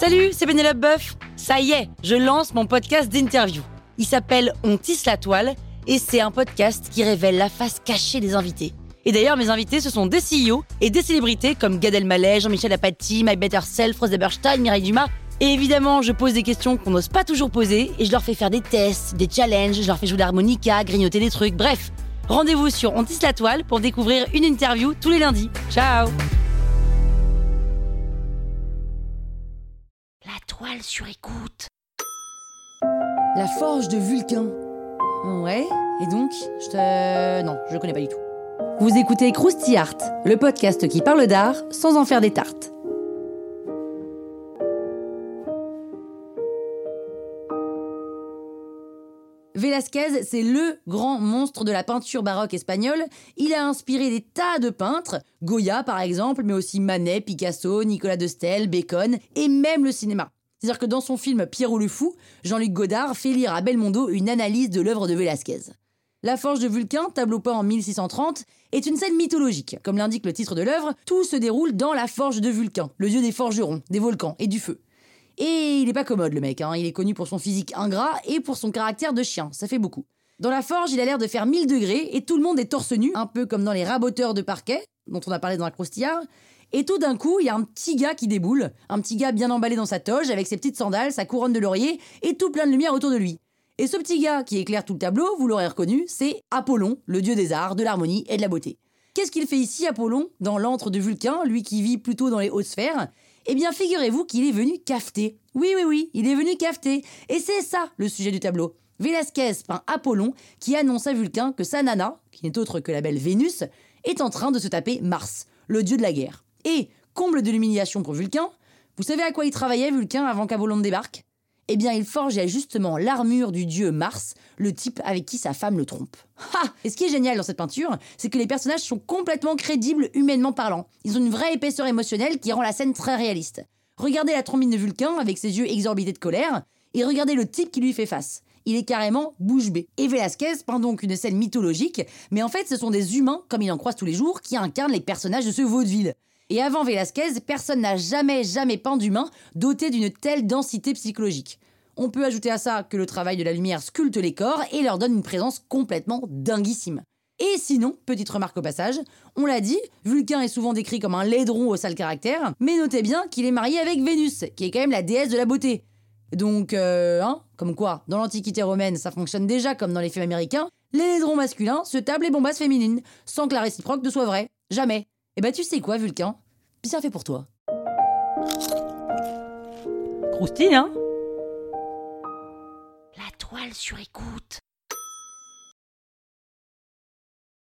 Salut, c'est Pénélope Boeuf. Ça y est, je lance mon podcast d'interview. Il s'appelle On tisse la toile et c'est un podcast qui révèle la face cachée des invités. Et d'ailleurs, mes invités, ce sont des CEO et des célébrités comme Gad Elmaleh, Jean-Michel Apathy, My Better Self, Rose Eberstein, Mireille Dumas. Et évidemment, je pose des questions qu'on n'ose pas toujours poser et je leur fais faire des tests, des challenges, je leur fais jouer de l'harmonica, grignoter des trucs, bref. Rendez-vous sur On tisse la toile pour découvrir une interview tous les lundis. Ciao! La toile sur écoute. La forge de Vulcain. Ouais, et donc, Non, je connais pas du tout. Vous écoutez Krusty Art, le podcast qui parle d'art sans en faire des tartes. Velázquez, c'est le grand monstre de la peinture baroque espagnole. Il a inspiré des tas de peintres, Goya par exemple, mais aussi Manet, Picasso, Nicolas de Staël, Bacon et même le cinéma. C'est-à-dire que dans son film Pierrot le Fou, Jean-Luc Godard fait lire à Belmondo une analyse de l'œuvre de Velázquez. La forge de Vulcain, tableau peint en 1630, est une scène mythologique. Comme l'indique le titre de l'œuvre, tout se déroule dans la forge de Vulcain, le dieu des forgerons, des volcans et du feu. Et il est pas commode le mec, il est connu pour son physique ingrat et pour son caractère de chien, ça fait beaucoup. Dans la forge, il a l'air de faire 1000 degrés et tout le monde est torse nu, un peu comme dans les raboteurs de parquet, dont on a parlé dans la croustillard. Et tout d'un coup, il y a un petit gars qui déboule, un petit gars bien emballé dans sa toge, avec ses petites sandales, sa couronne de laurier et tout plein de lumière autour de lui. Et ce petit gars qui éclaire tout le tableau, vous l'aurez reconnu, c'est Apollon, le dieu des arts, de l'harmonie et de la beauté. Qu'est-ce qu'il fait ici, Apollon, dans l'antre de Vulcain, lui qui vit plutôt dans les hautes sphères ? Eh bien, figurez-vous qu'il est venu cafeter. Oui, il est venu cafeter. Et c'est ça, le sujet du tableau. Velázquez peint Apollon, qui annonce à Vulcain que sa nana, qui n'est autre que la belle Vénus, est en train de se taper Mars, le dieu de la guerre. Et, comble de l'humiliation pour Vulcain, vous savez à quoi il travaillait, Vulcain, avant qu'Apollon ne débarque ? Eh bien, il forgeait justement l'armure du dieu Mars, le type avec qui sa femme le trompe. Et ce qui est génial dans cette peinture, c'est que les personnages sont complètement crédibles humainement parlant. Ils ont une vraie épaisseur émotionnelle qui rend la scène très réaliste. Regardez la trombine de Vulcain avec ses yeux exorbités de colère, et regardez le type qui lui fait face. Il est carrément bouche bée. Et Velázquez peint donc une scène mythologique, mais en fait ce sont des humains, comme il en croise tous les jours, qui incarnent les personnages de ce vaudeville. Et avant Velázquez, personne n'a jamais peint d'humain doté d'une telle densité psychologique. On peut ajouter à ça que le travail de la lumière sculpte les corps et leur donne une présence complètement dinguissime. Et sinon, petite remarque au passage, on l'a dit, Vulcain est souvent décrit comme un laidron au sale caractère, mais notez bien qu'il est marié avec Vénus, qui est quand même la déesse de la beauté. Donc, comme quoi, dans l'Antiquité romaine, ça fonctionne déjà comme dans les films américains, les laidrons masculins se tapent les bombasses féminines, sans que la réciproque ne soit vraie. Jamais. Et bah tu sais quoi, Vulcain ? Puis ça fait pour toi. Croustille, hein ? La toile sur écoute.